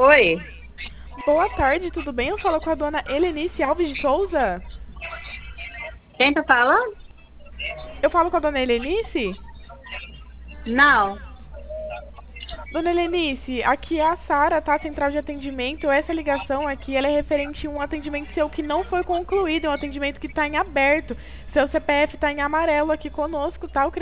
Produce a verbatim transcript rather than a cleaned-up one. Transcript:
Oi, Boa tarde, tudo bem? Eu falo com a dona Helenice Alves de Souza. quem tá falando? Eu falo com a dona Helenice? Não. Dona Helenice, aqui é a Sara, tá? Central de atendimento. Essa ligação aqui, ela é referente a um atendimento seu que não foi concluído, é um atendimento que está em aberto. Seu C P F está em amarelo aqui conosco, tá? Eu